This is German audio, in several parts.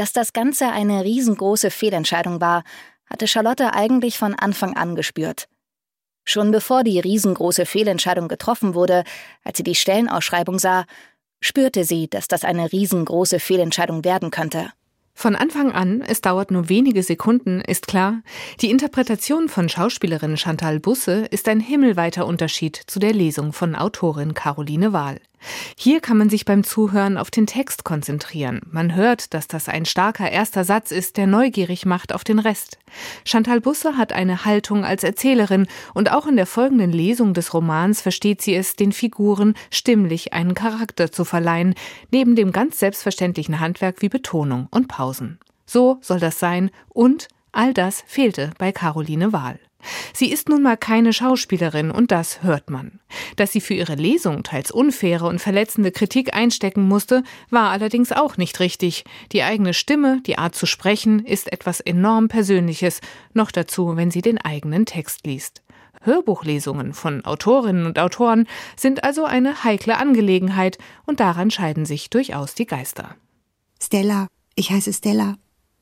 Dass das Ganze eine riesengroße Fehlentscheidung war, hatte Charlotte eigentlich von Anfang an gespürt. Schon bevor die riesengroße Fehlentscheidung getroffen wurde, als sie die Stellenausschreibung sah, spürte sie, dass das eine riesengroße Fehlentscheidung werden könnte. Von Anfang an, es dauert nur wenige Sekunden, ist klar, die Interpretation von Schauspielerin Chantal Busse ist ein himmelweiter Unterschied zu der Lesung von Autorin Caroline Wahl. Hier kann man sich beim Zuhören auf den Text konzentrieren. Man hört, dass das ein starker erster Satz ist, der neugierig macht auf den Rest. Chantal Busse hat eine Haltung als Erzählerin und auch in der folgenden Lesung des Romans versteht sie es, den Figuren stimmlich einen Charakter zu verleihen, neben dem ganz selbstverständlichen Handwerk wie Betonung und Pausen. So soll das sein und all das fehlte bei Caroline Wahl. Sie ist nun mal keine Schauspielerin und das hört man. Dass sie für ihre Lesung teils unfaire und verletzende Kritik einstecken musste, war allerdings auch nicht richtig. Die eigene Stimme, die Art zu sprechen, ist etwas enorm Persönliches, noch dazu, wenn sie den eigenen Text liest. Hörbuchlesungen von Autorinnen und Autoren sind also eine heikle Angelegenheit und daran scheiden sich durchaus die Geister. Stella, ich heiße Stella.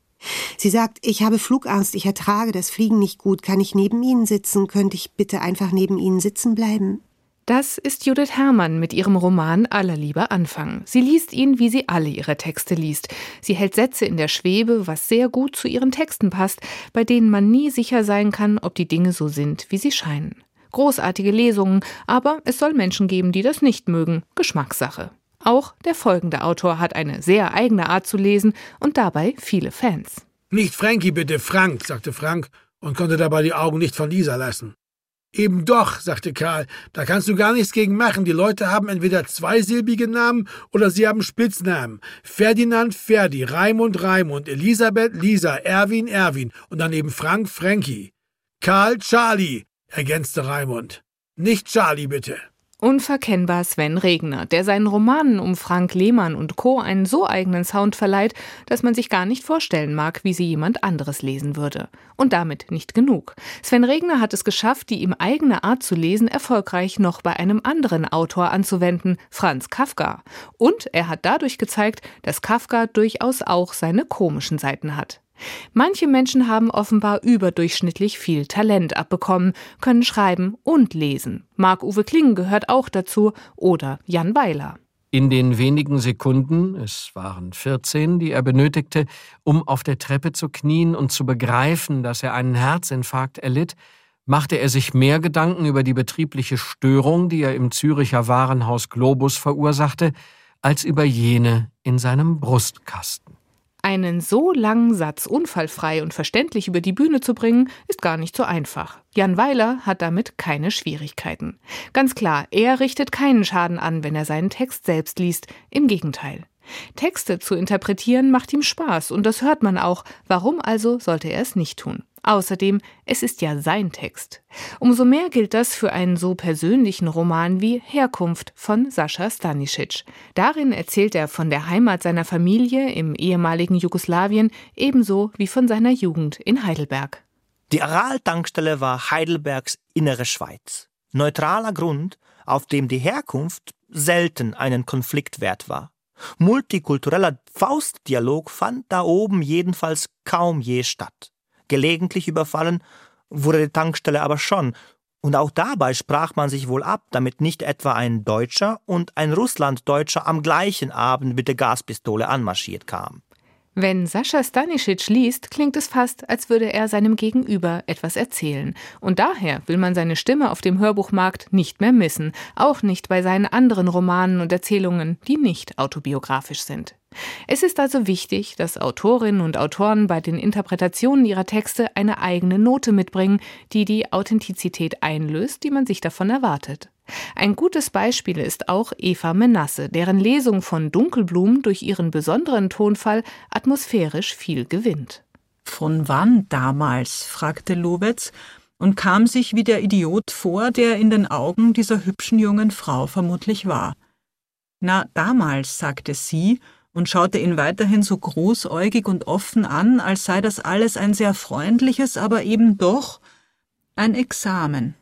Sie sagt, ich habe Flugangst, ich ertrage das Fliegen nicht gut. Kann ich neben Ihnen sitzen? Könnte ich bitte einfach neben Ihnen sitzen bleiben? Das ist Judith Herrmann mit ihrem Roman Aller Liebe Anfang. Sie liest ihn, wie sie alle ihre Texte liest. Sie hält Sätze in der Schwebe, was sehr gut zu ihren Texten passt, bei denen man nie sicher sein kann, ob die Dinge so sind, wie sie scheinen. Großartige Lesungen, aber es soll Menschen geben, die das nicht mögen. Geschmackssache. Auch der folgende Autor hat eine sehr eigene Art zu lesen und dabei viele Fans. »Nicht Frankie bitte, Frank«, sagte Frank und konnte dabei die Augen nicht von Lisa lassen. »Eben doch«, sagte Karl, »da kannst du gar nichts gegen machen. Die Leute haben entweder zweisilbige Namen oder sie haben Spitznamen. Ferdinand, Ferdi, Raimund, Raimund, Elisabeth, Lisa, Erwin, Erwin und dann eben Frank, Frankie. Karl, Charlie«, ergänzte Raimund. »Nicht Charlie bitte.« Unverkennbar Sven Regner, der seinen Romanen um Frank Lehmann und Co. einen so eigenen Sound verleiht, dass man sich gar nicht vorstellen mag, wie sie jemand anderes lesen würde. Und damit nicht genug. Sven Regner hat es geschafft, die ihm eigene Art zu lesen erfolgreich noch bei einem anderen Autor anzuwenden, Franz Kafka. Und er hat dadurch gezeigt, dass Kafka durchaus auch seine komischen Seiten hat. Manche Menschen haben offenbar überdurchschnittlich viel Talent abbekommen, können schreiben und lesen. Marc-Uwe Kling gehört auch dazu oder Jan Weiler. In den wenigen Sekunden, es waren 14, die er benötigte, um auf der Treppe zu knien und zu begreifen, dass er einen Herzinfarkt erlitt, machte er sich mehr Gedanken über die betriebliche Störung, die er im Züricher Warenhaus Globus verursachte, als über jene in seinem Brustkasten. Einen so langen Satz unfallfrei und verständlich über die Bühne zu bringen, ist gar nicht so einfach. Jan Weiler hat damit keine Schwierigkeiten. Ganz klar, er richtet keinen Schaden an, wenn er seinen Text selbst liest. Im Gegenteil. Texte zu interpretieren macht ihm Spaß und das hört man auch. Warum also sollte er es nicht tun? Außerdem, es ist ja sein Text. Umso mehr gilt das für einen so persönlichen Roman wie Herkunft von Sascha Stanisic. Darin erzählt er von der Heimat seiner Familie im ehemaligen Jugoslawien, ebenso wie von seiner Jugend in Heidelberg. Die Aral-Tankstelle war Heidelbergs innere Schweiz. Neutraler Grund, auf dem die Herkunft selten einen Konflikt wert war. Multikultureller Faustdialog fand da oben jedenfalls kaum je statt. Gelegentlich überfallen wurde die Tankstelle aber schon. Und auch dabei sprach man sich wohl ab, damit nicht etwa ein Deutscher und ein Russlanddeutscher am gleichen Abend mit der Gaspistole anmarschiert kamen. Wenn Sascha Stanisic liest, klingt es fast, als würde er seinem Gegenüber etwas erzählen. Und daher will man seine Stimme auf dem Hörbuchmarkt nicht mehr missen, auch nicht bei seinen anderen Romanen und Erzählungen, die nicht autobiografisch sind. Es ist also wichtig, dass Autorinnen und Autoren bei den Interpretationen ihrer Texte eine eigene Note mitbringen, die die Authentizität einlöst, die man sich davon erwartet. Ein gutes Beispiel ist auch Eva Menasse, deren Lesung von Dunkelblumen durch ihren besonderen Tonfall atmosphärisch viel gewinnt. »Von wann damals?« fragte Lowetz und kam sich wie der Idiot vor, der in den Augen dieser hübschen jungen Frau vermutlich war. »Na, damals«, sagte sie und schaute ihn weiterhin so großäugig und offen an, als sei das alles ein sehr freundliches, aber eben doch ein Examen.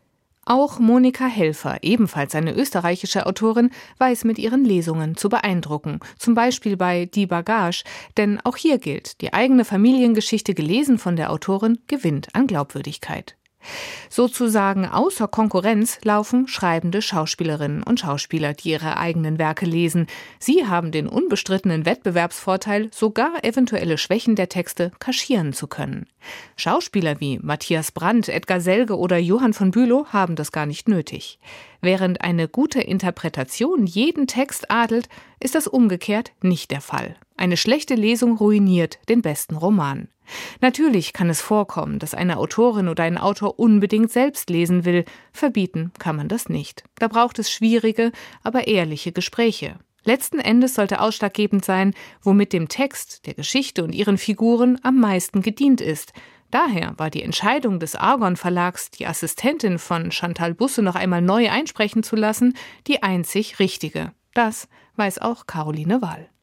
Auch Monika Helfer, ebenfalls eine österreichische Autorin, weiß mit ihren Lesungen zu beeindrucken. Zum Beispiel bei Die Bagage, denn auch hier gilt, die eigene Familiengeschichte gelesen von der Autorin gewinnt an Glaubwürdigkeit. Sozusagen außer Konkurrenz laufen schreibende Schauspielerinnen und Schauspieler, die ihre eigenen Werke lesen. Sie haben den unbestrittenen Wettbewerbsvorteil, sogar eventuelle Schwächen der Texte kaschieren zu können. Schauspieler wie Matthias Brandt, Edgar Selge oder Johann von Bülow haben das gar nicht nötig. Während eine gute Interpretation jeden Text adelt, ist das umgekehrt nicht der Fall. Eine schlechte Lesung ruiniert den besten Roman. Natürlich kann es vorkommen, dass eine Autorin oder ein Autor unbedingt selbst lesen will. Verbieten kann man das nicht. Da braucht es schwierige, aber ehrliche Gespräche. Letzten Endes sollte ausschlaggebend sein, womit dem Text, der Geschichte und ihren Figuren am meisten gedient ist. Daher war die Entscheidung des Argon Verlags, die Assistentin von Chantal Busse noch einmal neu einsprechen zu lassen, die einzig richtige. Das weiß auch Caroline Wahl.